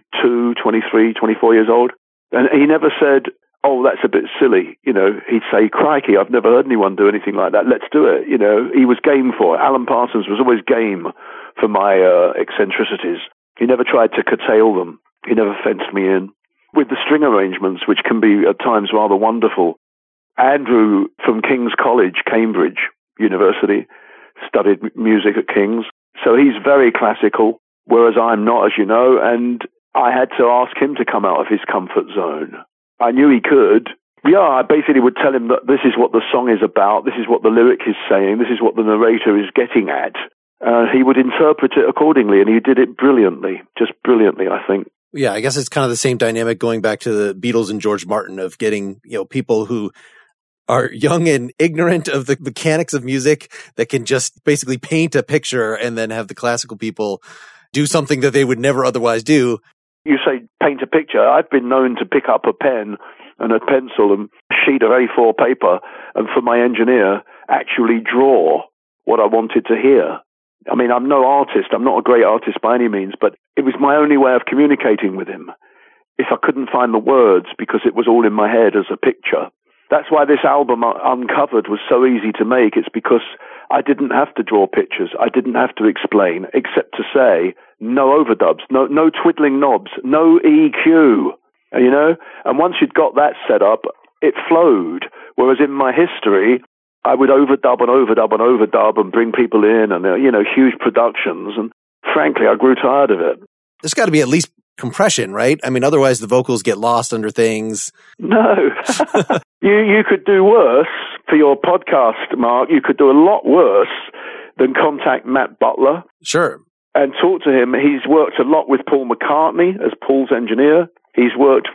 23, 24 years old. And he never said, oh, that's a bit silly. You know, he'd say, crikey, I've never heard anyone do anything like that. Let's do it. You know, he was game for it. Alan Parsons was always game for my eccentricities. He never tried to curtail them. He never fenced me in. With the string arrangements, which can be at times rather wonderful, Andrew from King's College, Cambridge University, studied music at King's. So he's very classical, whereas I'm not, as you know, and I had to ask him to come out of his comfort zone. I knew he could. Yeah, I basically would tell him that this is what the song is about, this is what the lyric is saying, this is what the narrator is getting at. He would interpret it accordingly, and he did it brilliantly, just brilliantly, I think. Yeah, I guess it's kind of the same dynamic going back to the Beatles and George Martin of getting, you know, people who are young and ignorant of the mechanics of music that can just basically paint a picture and then have the classical people do something that they would never otherwise do. You say paint a picture. I've been known to pick up a pen and a pencil and a sheet of A4 paper and for my engineer actually draw what I wanted to hear. I mean, I'm no artist. I'm not a great artist by any means, but it was my only way of communicating with him if I couldn't find the words because it was all in my head as a picture. That's why this album, Uncovered, was so easy to make. It's because I didn't have to draw pictures. I didn't have to explain, except to say no overdubs, no twiddling knobs, no EQ, you know? And once you'd got that set up, it flowed. Whereas in my history, I would overdub and overdub and overdub and bring people in and, you know, huge productions. And frankly, I grew tired of it. There's got to be at least compression, right? I mean, otherwise the vocals get lost under things. No. You could do worse for your podcast, Mark. You could do a lot worse than contact Matt Butler. Sure. And talk to him. He's worked a lot with Paul McCartney as Paul's engineer. He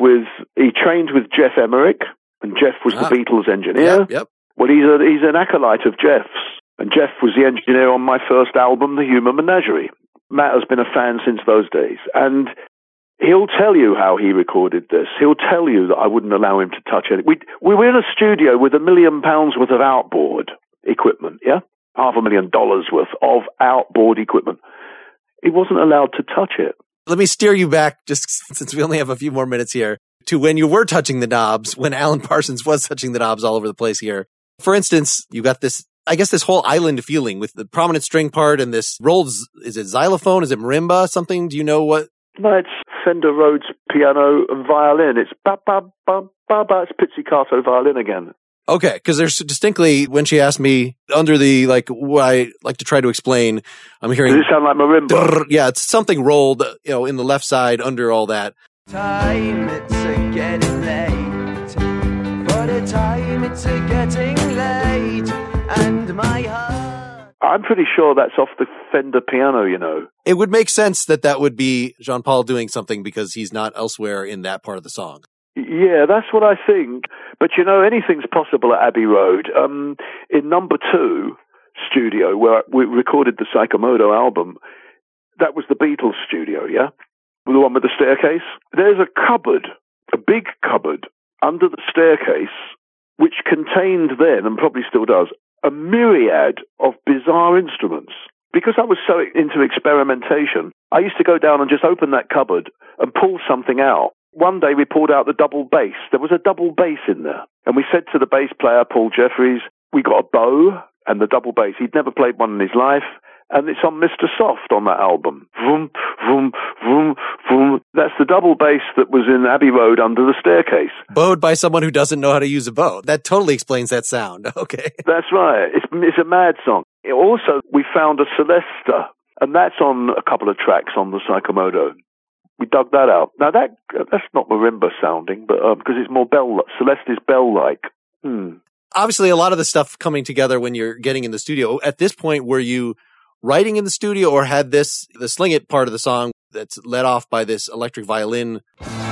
trained with Geoff Emerick, and Geoff was the Beatles engineer. Yep. Well, he's an acolyte of Geoff's, and Geoff was the engineer on my first album, The Human Menagerie. Matt has been a fan since those days, and he'll tell you how he recorded this. He'll tell you that I wouldn't allow him to touch it. We were in a studio with £1 million worth of outboard equipment, yeah? $500,000 worth of outboard equipment. He wasn't allowed to touch it. Let me steer you back, just since we only have a few more minutes here, to when you were touching the knobs, when Alan Parsons was touching the knobs all over the place here. For instance, you got this, I guess, this whole island feeling with the prominent string part and this rolled, is it xylophone? Is it marimba? Something? Do you know what? No, it's Fender Rhodes piano and violin. It's ba-ba-ba-ba-ba. It's pizzicato violin again. Okay, because there's distinctly, when she asked me under the, like, what I like to try to explain, I'm hearing... Does it sound like marimba? Yeah, it's something rolled, you know, in the left side under all that. Time, it's a getting late. For the time, it's a getting late. And my heart... I'm pretty sure that's off the Fender piano, you know. It would make sense that would be Jean-Paul doing something because he's not elsewhere in that part of the song. Yeah, that's what I think. But, you know, anything's possible at Abbey Road. In number 2 studio, where we recorded the Psychomoto album, that was the Beatles studio, yeah? The one with the staircase. There's a cupboard, a big cupboard, under the staircase, which contained then, and probably still does, a myriad of bizarre instruments. Because I was so into experimentation, I used to go down and just open that cupboard and pull something out. One day we pulled out the double bass. There was a double bass in there. And we said to the bass player, Paul Jeffries, we got a bow. and the double bass. He'd never played one in his life, and it's on Mr. Soft on that album. Vroom, vroom, vroom, vroom. That's the double bass that was in Abbey Road under the staircase. Bowed by someone who doesn't know how to use a bow. That totally explains that sound. Okay. That's right. It's a mad song. Also, we found a Celesta, and that's on a couple of tracks on the Psychomoto. We dug that out. Now, that's not marimba sounding, but because it's more bell. Celeste is bell-like. Obviously, a lot of the stuff coming together when you're getting in the studio. At this point, were you writing in the studio, or had the Sling It part of the song that's led off by this electric violin?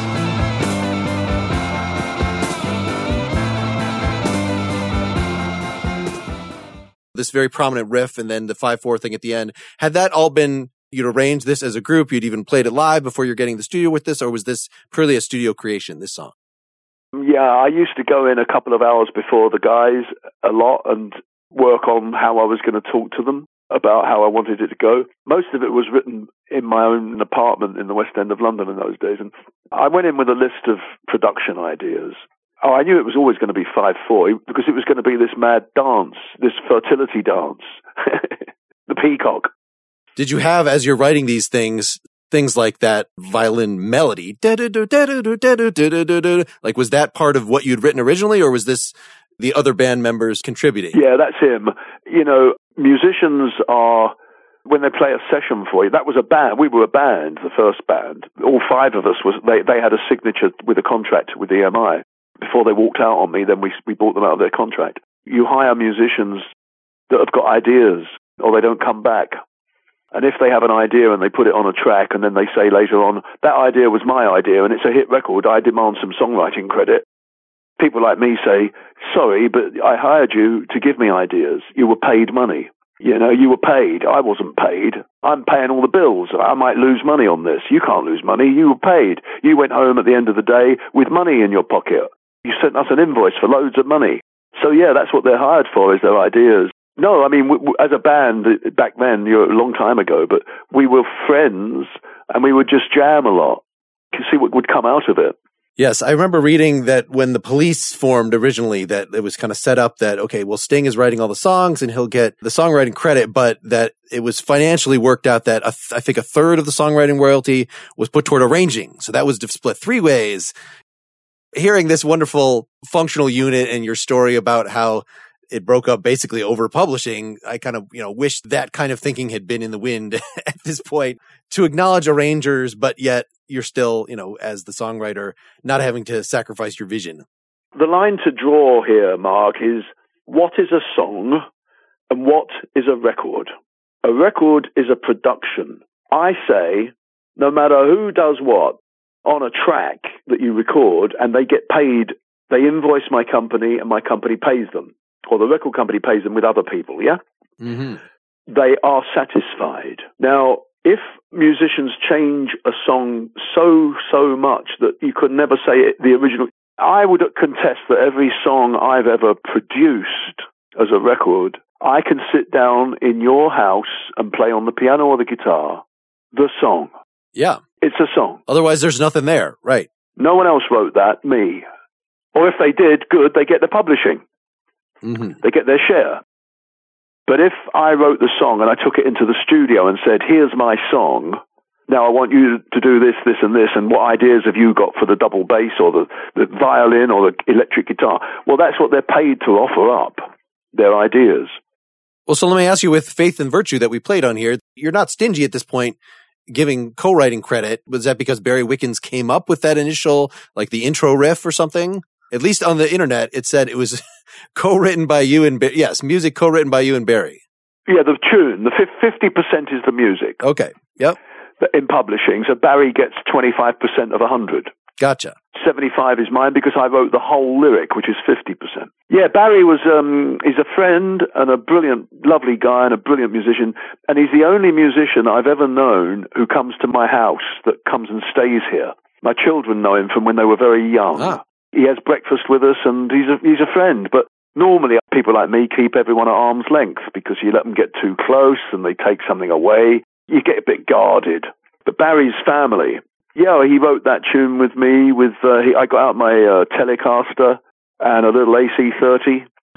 This very prominent riff, and then the 5/4 thing at the end. Had that all been, you'd arranged this as a group, you'd even played it live before you're getting the studio with this, or was this purely a studio creation, this song? Yeah, I used to go in a couple of hours before the guys a lot and work on how I was going to talk to them about how I wanted it to go. Most of it was written in my own apartment in the West End of London in those days, and I went in with a list of production ideas. Oh, I knew it was always going to be 5/4 because it was going to be this mad dance, this fertility dance, the peacock. Did you have, as you're writing these things like that violin melody? Like, was that part of what you'd written originally, or was this the other band members contributing? Yeah, that's him. You know, musicians are, when they play a session for you, that was a band. We were a band, the first band. All five of us, they had a signature with a contract with EMI. Before they walked out on me, then we bought them out of their contract. You hire musicians that have got ideas, or they don't come back. And if they have an idea and they put it on a track and then they say later on, that idea was my idea and it's a hit record, I demand some songwriting credit. People like me say, sorry, but I hired you to give me ideas. You were paid money. You know, you were paid. I wasn't paid. I'm paying all the bills. I might lose money on this. You can't lose money. You were paid. You went home at the end of the day with money in your pocket. You sent us an invoice for loads of money. So yeah, that's what they're hired for, is their ideas. No, I mean, as a band back then, a long time ago, but we were friends and we would just jam a lot to see what would come out of it. Yes, I remember reading that when the Police formed originally, that it was kind of set up that, okay, well, Sting is writing all the songs and he'll get the songwriting credit, but that it was financially worked out that I think a third of the songwriting royalty was put toward arranging. So that was split 3 ways. Hearing this wonderful functional unit and your story about how it broke up basically over publishing, I kind of, wish that kind of thinking had been in the wind at this point, to acknowledge arrangers, but yet you're still, as the songwriter, not having to sacrifice your vision. The line to draw here, Mark, is what is a song and what is a record? A record is a production. I say, no matter who does what on a track that you record and they get paid, they invoice my company and my company pays them. Or the record company pays them with other people, yeah? Mm-hmm. They are satisfied. Now, if musicians change a song so much that you could never say it, the original, I would contest that every song I've ever produced as a record, I can sit down in your house and play on the piano or the guitar the song. Yeah. It's a song. Otherwise, there's nothing there, right? No one else wrote that, me. Or if they did, good, they get the publishing. Mm-hmm. They get their share. But if I wrote the song and I took it into the studio and said, here's my song, now I want you to do this, this, and this, and what ideas have you got for the double bass or the violin or the electric guitar? Well, that's what they're paid to offer up, their ideas. Well, so let me ask you, with Faith and Virtue that we played on here, you're not stingy at this point giving co-writing credit. Was that because Barry Wickens came up with that initial, like the intro riff or something? At least on the internet, it said it was co-written by you and yes, music co-written by you and Barry. Yeah, the tune, the 50% is the music. Okay, yep. In publishing, so Barry gets 25% of 100. Gotcha. 75 is mine because I wrote the whole lyric, which is 50%. Yeah, Barry was, he's a friend and a brilliant, lovely guy and a brilliant musician. And he's the only musician I've ever known who comes to my house, that comes and stays here. My children know him from when they were very young. Ah. He has breakfast with us and he's a friend. But normally people like me keep everyone at arm's length because you let them get too close and they take something away. You get a bit guarded. But Barry's family, yeah, he wrote that tune with me. I got out my Telecaster and a little AC-30,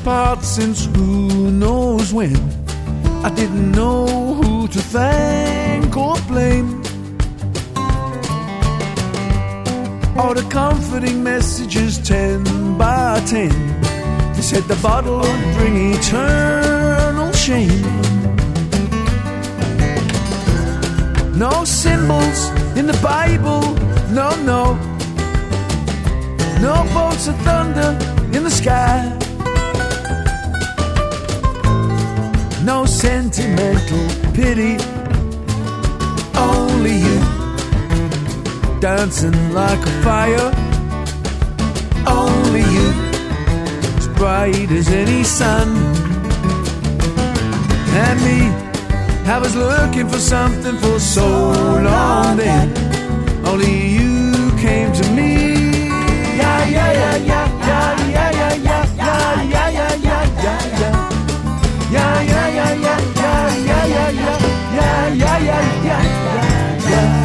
apart since who knows when. I didn't know who to thank or blame. All the comforting messages 10 by 10. They said the bottle would bring eternal shame. No symbols in the Bible, no, no. No bolts of thunder in the sky. No sentimental pity, only you dancing like a fire. Only you, as bright as any sun. And me, I was looking for something for so long then. Only you came to me. Yeah, yeah, yeah, yeah, yeah, yeah, yeah, yeah, yeah, yeah, yeah, yeah, yeah. Yeah, yeah, yeah, yeah, yeah, yeah, yeah, yeah, yeah, yeah, yeah, yeah, yeah.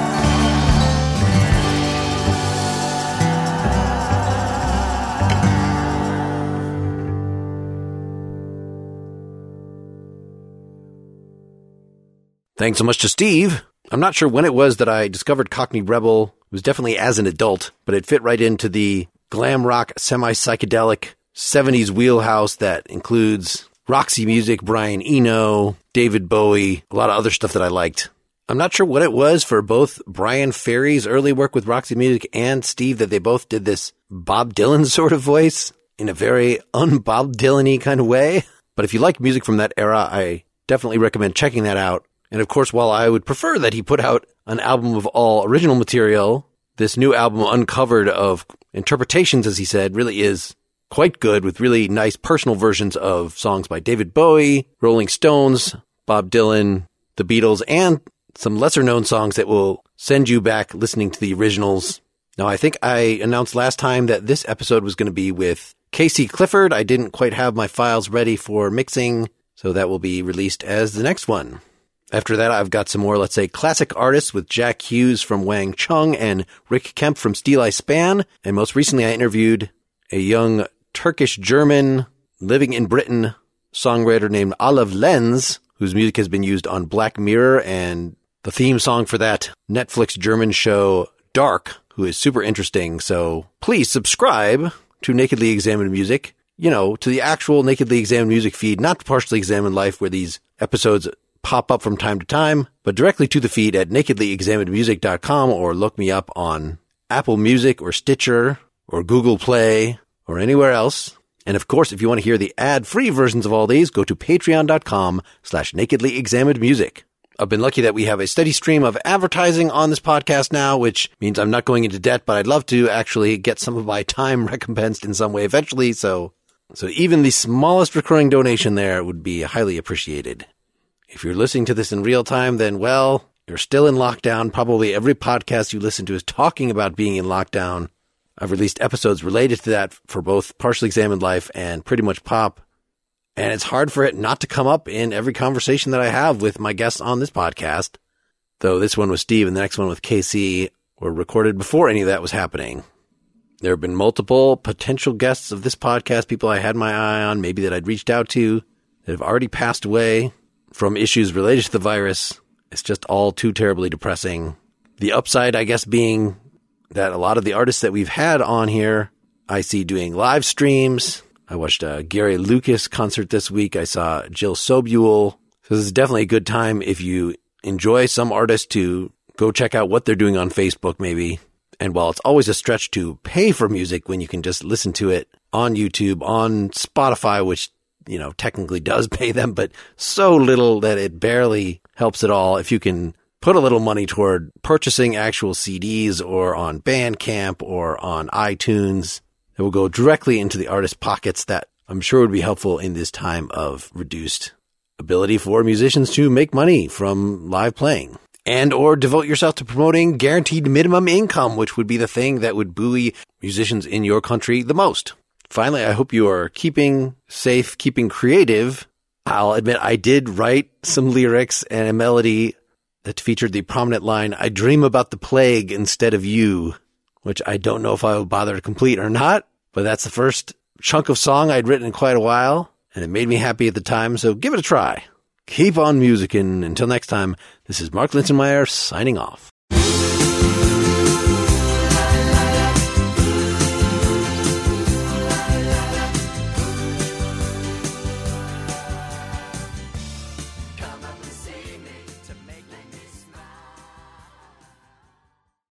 Thanks so much to Steve. I'm not sure when it was that I discovered Cockney Rebel. It was definitely as an adult, but it fit right into the glam rock, semi-psychedelic 70s wheelhouse that includes Roxy Music, Brian Eno, David Bowie, a lot of other stuff that I liked. I'm not sure what it was for both Brian Ferry's early work with Roxy Music and Steve that they both did this Bob Dylan sort of voice in a very un-Bob Dylan-y kind of way. But if you like music from that era, I definitely recommend checking that out. And of course, while I would prefer that he put out an album of all original material, this new album, Uncovered, of interpretations, as he said, really is quite good, with really nice personal versions of songs by David Bowie, Rolling Stones, Bob Dylan, the Beatles, and some lesser-known songs that will send you back listening to the originals. Now, I think I announced last time that this episode was going to be with Casey Clifford. I didn't quite have my files ready for mixing, so that will be released as the next one. After that, I've got some more, let's say, classic artists with Jack Hughes from Wang Chung and Rick Kemp from Steeleye Span. And most recently, I interviewed a young Turkish-German living in Britain songwriter named Olive Lenz, whose music has been used on Black Mirror and the theme song for that Netflix German show Dark, who is super interesting. So please subscribe to Nakedly Examined Music, to the actual Nakedly Examined Music feed, not to Partially Examined Life, where these episodes pop up from time to time, but directly to the feed at nakedlyexaminedmusic.com, or look me up on Apple Music or Stitcher or Google Play or anywhere else. And of course, if you want to hear the ad-free versions of all these, go to patreon.com/nakedlyexaminedmusic. I've been lucky that we have a steady stream of advertising on this podcast now, which means I'm not going into debt, but I'd love to actually get some of my time recompensed in some way eventually. So even the smallest recurring donation there would be highly appreciated. If you're listening to this in real time, then, well, you're still in lockdown. Probably every podcast you listen to is talking about being in lockdown. I've released episodes related to that for both Partially Examined Life and Pretty Much Pop. And it's hard for it not to come up in every conversation that I have with my guests on this podcast. Though this one with Steve and the next one with KC were recorded before any of that was happening. There have been multiple potential guests of this podcast, people I had my eye on, maybe that I'd reached out to, that have already passed away from issues related to the virus. It's just all too terribly depressing. The upside, I guess, being that a lot of the artists that we've had on here, I see doing live streams. I watched a Gary Lucas concert this week. I saw Jill Sobule. So this is definitely a good time if you enjoy some artists to go check out what they're doing on Facebook maybe. And while it's always a stretch to pay for music when you can just listen to it on YouTube, on Spotify, which technically does pay them, but so little that it barely helps at all. If you can put a little money toward purchasing actual CDs or on Bandcamp or on iTunes, it will go directly into the artist's pockets. That I'm sure would be helpful in this time of reduced ability for musicians to make money from live playing. And or devote yourself to promoting guaranteed minimum income, which would be the thing that would buoy musicians in your country the most. Finally, I hope you are keeping safe, keeping creative. I'll admit I did write some lyrics and a melody that featured the prominent line, "I dream about the plague instead of you," which I don't know if I will bother to complete or not, but that's the first chunk of song I'd written in quite a while, and it made me happy at the time, so give it a try. Keep on musicking. Until next time, this is Mark Linsenmeyer signing off.